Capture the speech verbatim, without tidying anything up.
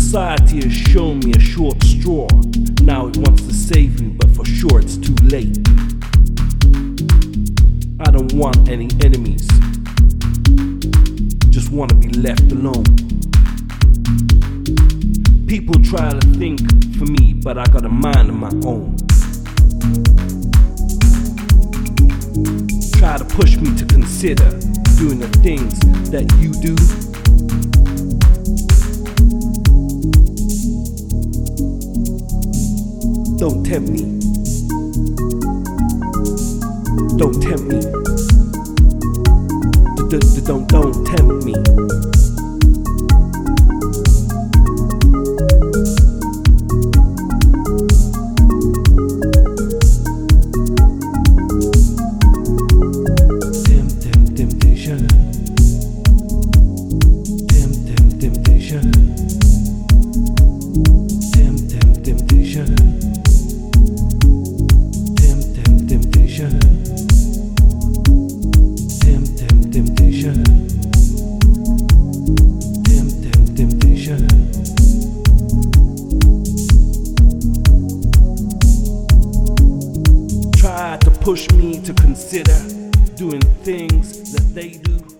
Society has shown me a short straw. Now it wants to save me, but for sure it's too late. I don't want any enemies, just want to be left alone. People try to think for me, but I got a mind of my own. Try to push me to consider doing the things that you do. Don't tempt me. Don't tempt me. Don't, don't, don't tempt me. Try to push me to consider doing things that they do.